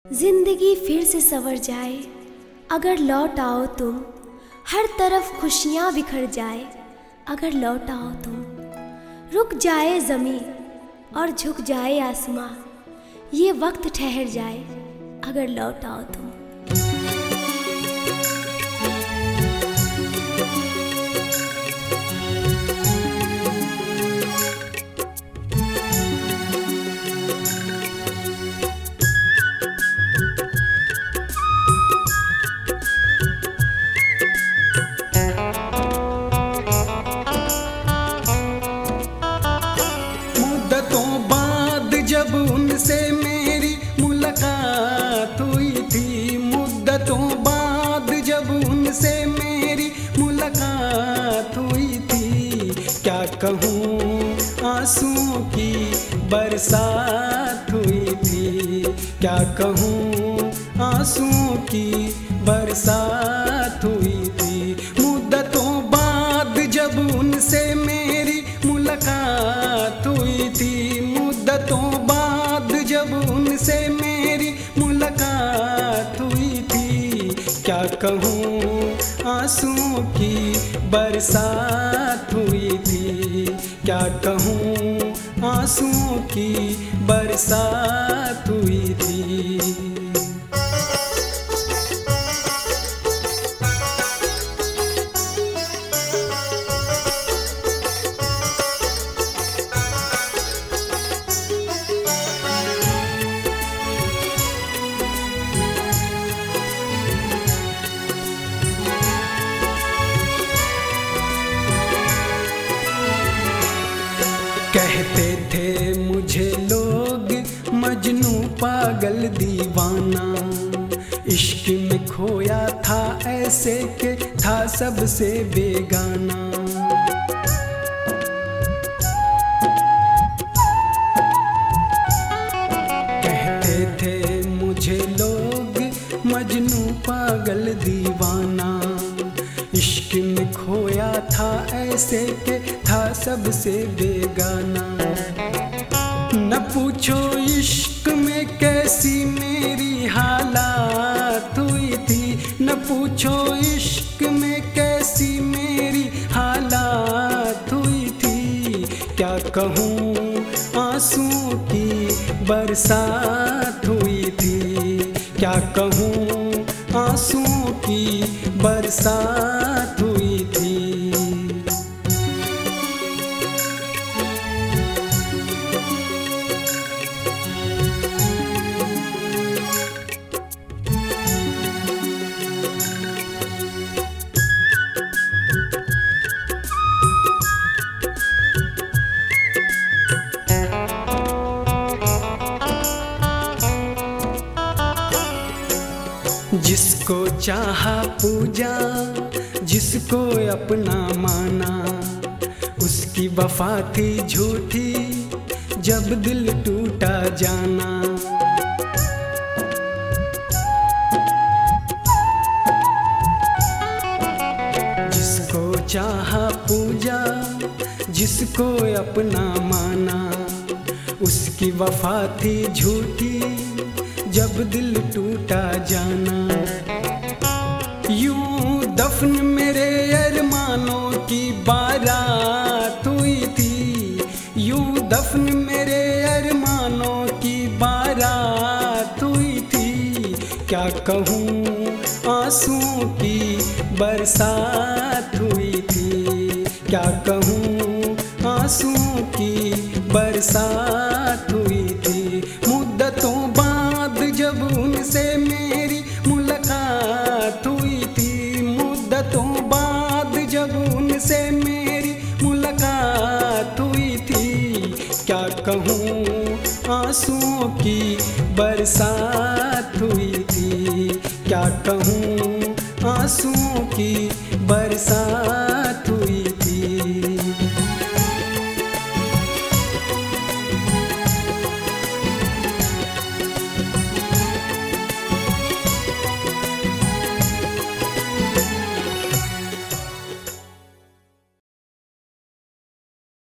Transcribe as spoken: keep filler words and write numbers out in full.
जिंदगी फिर से संवर जाए अगर लौट आओ तुम, हर तरफ खुशियाँ बिखर जाए अगर लौट आओ तुम। रुक जाए ज़मीं और झुक जाए आसमां, ये वक्त ठहर जाए अगर लौट आओ तुम। जब उनसे मेरी मुलाकात हुई थी, मुद्दतों बाद जब उनसे मेरी मुलाकात हुई थी, क्या कहूँ आंसुओं की बरसात हुई थी, क्या कहूँ आंसुओं की बरसात हुई थी। मुद्दतों बाद जब उनसे मेरी मुलाकात हुई थी, मुद्दतों बाद जब उनसे मेरी मुलाकात हुई थी, क्या कहूँ आंसुओं की बरसात हुई थी, क्या कहूँ आंसुओं की बरसात हुई थी। कहते थे मुझे लोग मजनू पागल दीवाना, इश्क में खोया था ऐसे के था सबसे बेगाना। कहते थे मुझे लोग मजनू पागल दीवाना, इश्क में खोया था ऐसे के था सबसे बेगाना। न पूछो इश्क में कैसी मेरी हालात हुई थी, न पूछो इश्क में कैसी मेरी हालात हुई थी, क्या कहूँ आंसुओं की बरसात हुई थी, क्या कहूँ आंसुओं की बरसात हुई थी। जिसको चाहा पूजा, जिसको अपना माना, उसकी वफा थी झूठी जब दिल टूटा जाना। जिसको चाहा पूजा, जिसको अपना माना, उसकी वफा थी झूठी जब दिल टूटा जाना। यूं दफन मेरे अरमानों की बारात हुई थी, यूं दफन मेरे अरमानों की बारात हुई थी, क्या कहूँ आंसुओं की बरसात हुई थी, क्या कहूँ आंसुओं की बरसात हुई थी। मुद्दतों बाद जब उनसे मेरी मुलाकात हुई थी, मुद्दतों बाद जब उनसे मेरी मुलाकात हुई थी, क्या कहूँ आंसुओं की बरसात हुई थी, क्या कहूँ आंसुओं की बरसात